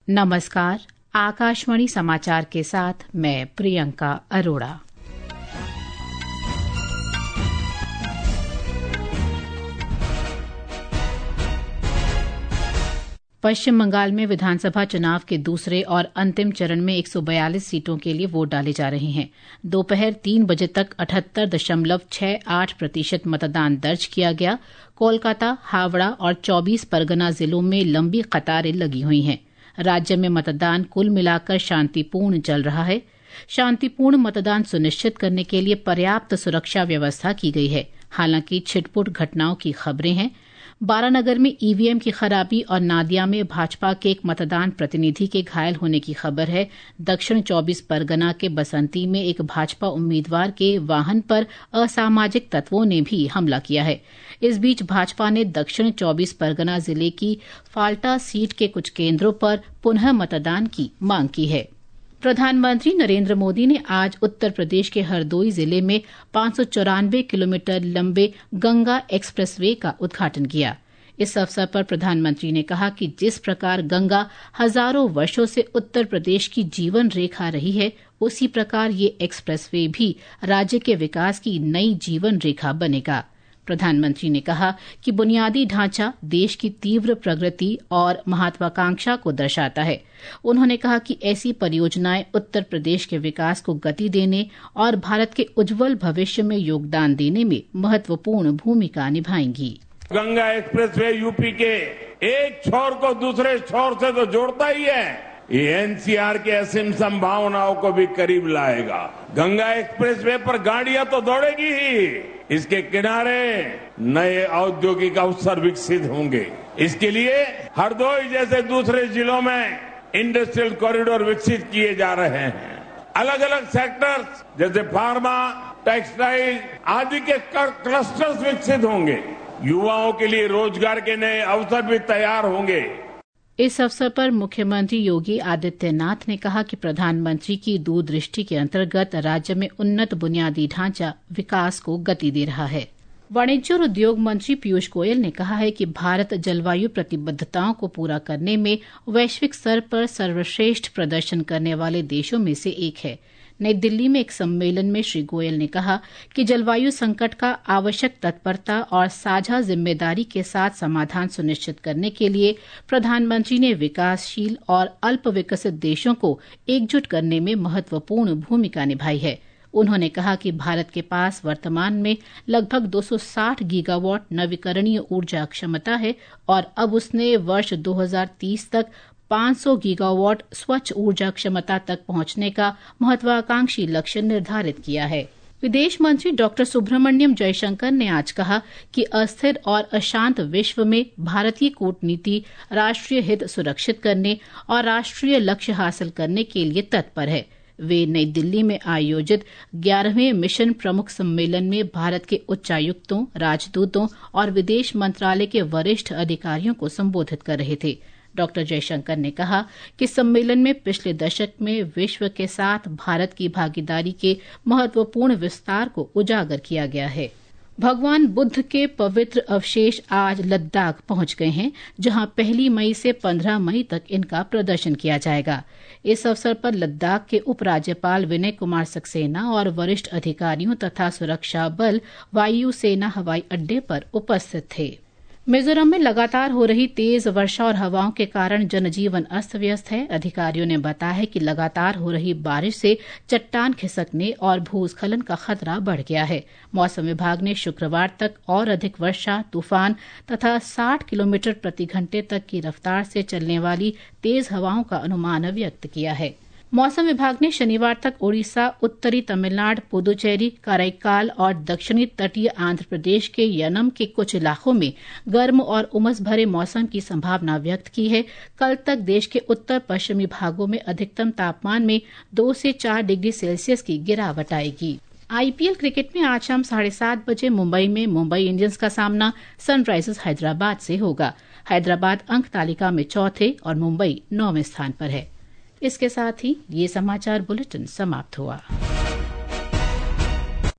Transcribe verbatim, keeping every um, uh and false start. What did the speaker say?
नमस्कार। आकाशवाणी समाचार के साथ मैं प्रियंका अरोड़ा। पश्चिम बंगाल में विधानसभा चुनाव के दूसरे और अंतिम चरण में एक सौ बयालीस सीटों के लिए वोट डाले जा रहे हैं। दोपहर तीन बजे तक अठहत्तर दशमलव छह आठ प्रतिशत मतदान दर्ज किया गया। कोलकाता, हावड़ा और चौबीस परगना जिलों में लंबी कतारें लगी हुई हैं। राज्य में मतदान कुल मिलाकर शांतिपूर्ण चल रहा है। शांतिपूर्ण मतदान सुनिश्चित करने के लिए पर्याप्त सुरक्षा व्यवस्था की गई है। हालांकि छिटपुट घटनाओं की खबरें हैं। बारानगर में ईवीएम की खराबी और नादिया में भाजपा के एक मतदान प्रतिनिधि के घायल होने की खबर है। दक्षिण चौबीस परगना के बसंती में एक भाजपा उम्मीदवार के वाहन पर असामाजिक तत्वों ने भी हमला किया है। इस बीच भाजपा ने दक्षिण चौबीस परगना जिले की फाल्टा सीट के कुछ केंद्रों पर पुनः मतदान की मांग की है। प्रधानमंत्री नरेंद्र मोदी ने आज उत्तर प्रदेश के हरदोई जिले में पांच सौ चौरानवे किलोमीटर लंबे गंगा एक्सप्रेसवे का उद्घाटन किया। इस अवसर पर प्रधानमंत्री ने कहा कि जिस प्रकार गंगा हजारों वर्षों से उत्तर प्रदेश की जीवन रेखा रही है, उसी प्रकार ये एक्सप्रेसवे भी राज्य के विकास की नई जीवन रेखा बनेगा। प्रधानमंत्री ने कहा कि बुनियादी ढांचा देश की तीव्र प्रगति और महत्वाकांक्षा को दर्शाता है। उन्होंने कहा कि ऐसी परियोजनाएं उत्तर प्रदेश के विकास को गति देने और भारत के उज्जवल भविष्य में योगदान देने में महत्वपूर्ण भूमिका निभाएंगी। गंगा एक्सप्रेसवे यूपी के एक छोर को दूसरे छोर से तो जोड़ता ही है, ये एनसीआर की असीम संभावनाओं को भी करीब लाएगा। गंगा एक्सप्रेसवे पर गाड़ियां तो दौड़ेगी ही, इसके किनारे नए औद्योगिक अवसर विकसित होंगे। इसके लिए हरदोई जैसे दूसरे जिलों में इंडस्ट्रियल कॉरिडोर विकसित किए जा रहे हैं। अलग अलग सेक्टर्स जैसे फार्मा, टेक्सटाइल आदि के क्लस्टर्स विकसित होंगे। युवाओं के लिए रोजगार के नए अवसर भी तैयार होंगे। इस अवसर पर मुख्यमंत्री योगी आदित्यनाथ ने कहा कि प्रधानमंत्री की दूरदृष्टि के अंतर्गत राज्य में उन्नत बुनियादी ढांचा विकास को गति दे रहा है। वाणिज्य और उद्योग मंत्री पीयूष गोयल ने कहा है कि भारत जलवायु प्रतिबद्धताओं को पूरा करने में वैश्विक स्तर पर सर्वश्रेष्ठ प्रदर्शन करने वाले देशों में से एक है। नई दिल्ली में एक सम्मेलन में श्री गोयल ने कहा कि जलवायु संकट का आवश्यक तत्परता और साझा जिम्मेदारी के साथ समाधान सुनिश्चित करने के लिए प्रधानमंत्री ने विकासशील और अल्प विकसित देशों को एकजुट करने में महत्वपूर्ण भूमिका निभाई है। उन्होंने कहा कि भारत के पास वर्तमान में लगभग दो सौ साठ गीगावाट नवीकरणीय ऊर्जा क्षमता है और अब उसने वर्ष दो हज़ार तीस तक पांच सौ गीगावाट स्वच्छ ऊर्जा क्षमता तक पहुंचने का महत्वाकांक्षी लक्ष्य निर्धारित किया है। विदेश मंत्री डॉक्टर सुब्रमण्यम जयशंकर ने आज कहा कि अस्थिर और अशांत विश्व में भारतीय कूटनीति राष्ट्रीय हित सुरक्षित करने और राष्ट्रीय लक्ष्य हासिल करने के लिए तत्पर है। वे नई दिल्ली में आयोजित ग्यारहवें मिशन प्रमुख सम्मेलन में भारत के उच्चायुक्तों, राजदूतों और विदेश मंत्रालय के वरिष्ठ अधिकारियों को संबोधित कर रहे थे। डॉक्टर जयशंकर ने कहा कि सम्मेलन में पिछले दशक में विश्व के साथ भारत की भागीदारी के महत्वपूर्ण विस्तार को उजागर किया गया है। भगवान बुद्ध के पवित्र अवशेष आज लद्दाख पहुंच गए हैं, जहां पहली मई से पंद्रह मई तक इनका प्रदर्शन किया जाएगा। इस अवसर पर लद्दाख के उपराज्यपाल विनय कुमार सक्सेना और वरिष्ठ अधिकारियों तथा सुरक्षा बल वायु सेना हवाई अड्डे पर उपस्थित थे। मिजोरम में लगातार हो रही तेज वर्षा और हवाओं के कारण जनजीवन अस्त व्यस्त है। अधिकारियों ने बताया है कि लगातार हो रही बारिश से चट्टान खिसकने और भूस्खलन का खतरा बढ़ गया है। मौसम विभाग ने शुक्रवार तक और अधिक वर्षा, तूफान तथा साठ किलोमीटर प्रति घंटे तक की रफ्तार से चलने वाली तेज हवाओं का अनुमान व्यक्त किया है। मौसम विभाग ने शनिवार तक ओडिशा, उत्तरी तमिलनाडु, पुदुचेरी, कराईकाल और दक्षिणी तटीय आंध्र प्रदेश के यनम के कुछ इलाकों में गर्म और उमस भरे मौसम की संभावना व्यक्त की है। कल तक देश के उत्तर पश्चिमी भागों में अधिकतम तापमान में दो से चार डिग्री सेल्सियस की गिरावट आएगी। आईपीएल क्रिकेट में आज शाम साढ़े सात बजे मुंबई में मुंबई इंडियंस का सामना सनराइजर्स हैदराबाद से होगा। हैदराबाद अंक तालिका में चौथे और मुंबई नौवें स्थान पर है। इसके साथ ही ये समाचार बुलेटिन समाप्त हुआ।